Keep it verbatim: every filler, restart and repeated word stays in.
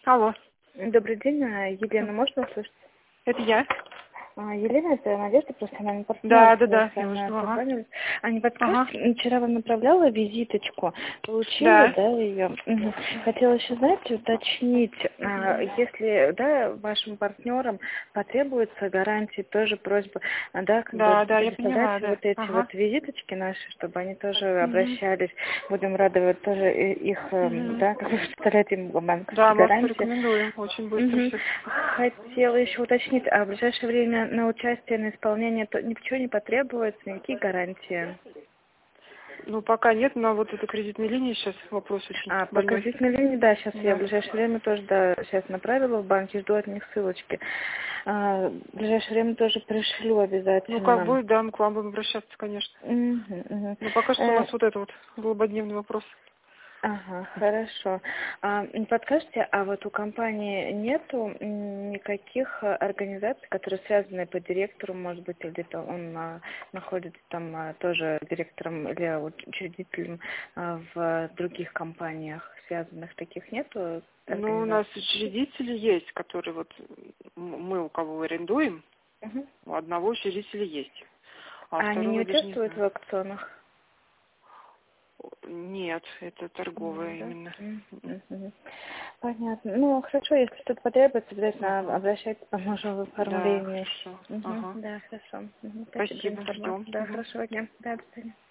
Алло, Добрый день, а, Елена, можно услышать? это я. А, Елена, это Надежда, просто она не партнер, Да, да, мы да, с я вами уже, ага. созванивались. А не Ага, подскажете, вчера вам направляла визиточку, получила, да. да, ее? Мгм. Хотела еще, знаете, уточнить, а, если, да, вашим партнерам потребуется гарантии, тоже просьба, а, да, как бы Да, да, я предоставлять поняла, да. вот эти Ага. вот визиточки наши, чтобы они тоже Угу. обращались, будем рады вот тоже и- их, эм, Угу. да, как бы представлять им Да, банковские мы вас гарантии. порекомендуем очень быстро Мгм. все. Хотела еще уточнить, а в ближайшее время на участие, на исполнение то ничего не потребуется, никакие гарантии? Ну, пока нет, но вот эта кредитная линия сейчас вопрос очень А, по больной. кредитной линии, да, сейчас я в Да. ближайшее время тоже, да, сейчас направила в банк и жду от них ссылочки. А, в ближайшее время тоже пришлю Ну, как обязательно. будет, да, мы к вам будем обращаться, конечно. Мгм, мгм. Но пока что у Э, нас вот это вот злободневный вопрос. Ага, хорошо. А, не подскажете, а вот у компании нету м, никаких э, организаций, которые связаны по директору, может быть, или где-то он а, находится там а, тоже директором или учредителем а, в других компаниях связанных, таких нету Ну, у нас организаций? учредители есть, которые вот м- мы у кого арендуем, Мгм. у одного учредителя есть, а у А они не второго я даже не участвуют знаю. в аукционах? Нет, это торговая Нет, да? именно. М, м, м. Понятно. Ну, хорошо, если что-то потребуется, обязательно Ага. обращайтесь, поможем в Да, оформлении. хорошо. Мгм. Ага. Да, хорошо. Мгм. Спасибо за Спасибо, информацию. ждем. Да, Мгм. хорошего дня. Да, до свидания.